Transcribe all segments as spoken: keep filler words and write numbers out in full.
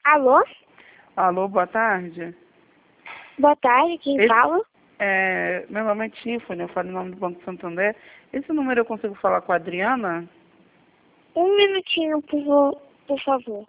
Alô? Alô, boa tarde. Boa tarde, quem Esse- fala? É, meu nome é Tiffany, eu falo em nome do Banco Santander. Esse número eu consigo falar com a Adriana? Um minutinho, por, vo- por favor.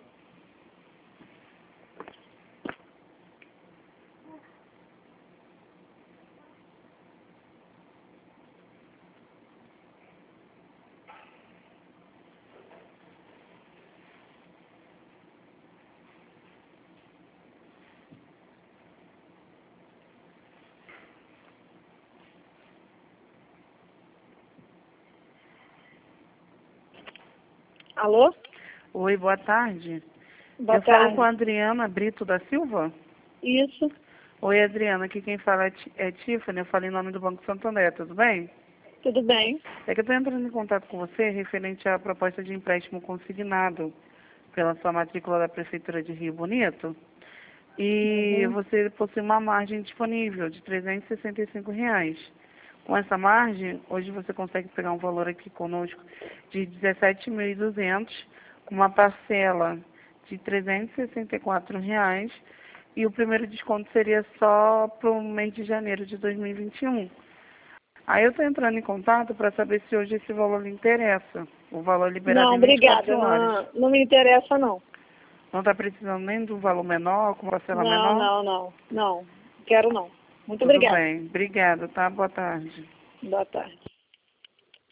Alô? Oi, boa tarde. Boa eu tarde. falo com a Adriana Brito da Silva? Isso, Oi, Adriana, aqui quem fala é, Ti- é Tiffany, eu falo em nome do Banco Santander, tudo bem? tudo bem? É que eu estou entrando em contato com você referente à proposta de empréstimo consignado pela sua matrícula da Prefeitura de Rio Bonito. E Uhum. você possui uma margem disponível de trezentos e sessenta e cinco reais. Com essa margem, hoje você consegue pegar um valor aqui conosco de dezessete mil e duzentos, com uma parcela de trezentos e sessenta e quatro reais, e o primeiro desconto seria só para o mês de janeiro de dois mil e vinte e um. Aí eu estou entrando em contato para saber se hoje esse valor lhe interessa. O valor liberado Não, em vinte e quatro obrigada. horas. Não, não me interessa, não. Não está precisando nem de um valor menor, com parcela Não, menor? não, não. Não, quero não. Muito Tudo obrigada. bem. Obrigada, tá? Boa tarde. Boa tarde.